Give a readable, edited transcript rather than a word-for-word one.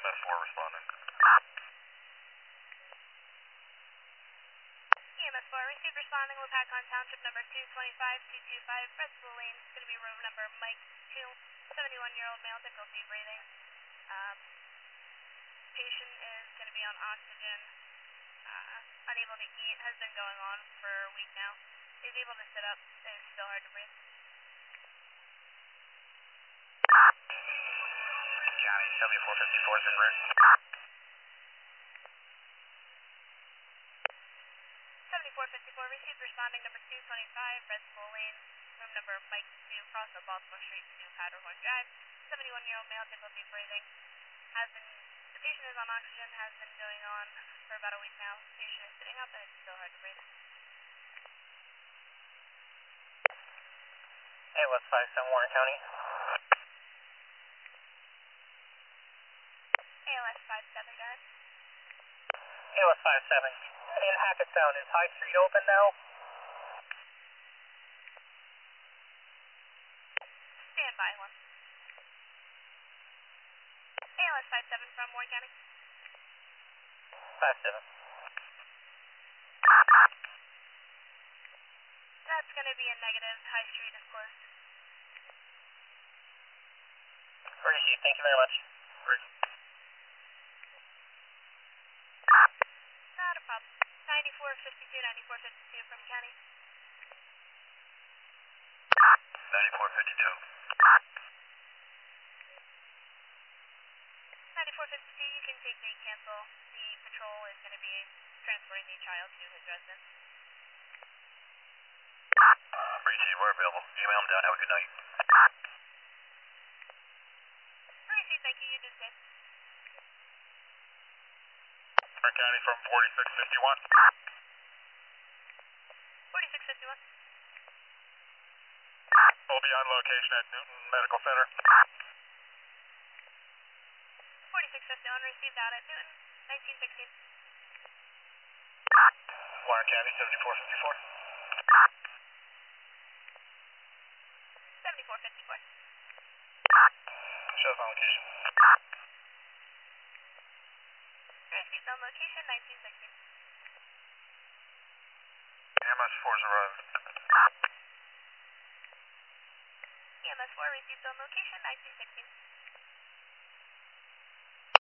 EMS 4 responding. EMS 4, received responding, Wapakon Township number 225225, Bredsville Lane. It's going to be room number Mike 2, 71-year-old male, difficulty breathing. Patient is going to be on oxygen, unable to eat, has been going on for a week now. Is able to sit up, is still hard to breathe. County 7454 is en route. 7454, received responding number 225, Bredsville Lane, room number Mike 2, cross of Baltimore Street to Powderhorn Drive. 71-year-old male, difficulty breathing. The patient is on oxygen, has been going on for about a week now. Patient is sitting up and it's still hard to breathe. ALS 57 Warren County. ALS 57, go ahead. ALS 57. In Hackettstown, is High Street open now? Stand by, one. ALS 57 from Warren County. 57. That's going to be a negative. High Street is closed. Received, thank you very much. Not a problem. 9452, 9452 from County. 9452. 9452, you can take the cancel. The patrol is going to be transferring the child to his residence. Receive, we're available. Email them down. Have a good night. Receive, thank you. You did good. Warren County from 4651. 4651. We'll be on location at Newton Medical Center. 4651, received out at Newton, 1916. Warren County 7454. 7454. Shows on location. Received on location, 1916. EMS 4's arrived. EMS 4 received on location, 1916.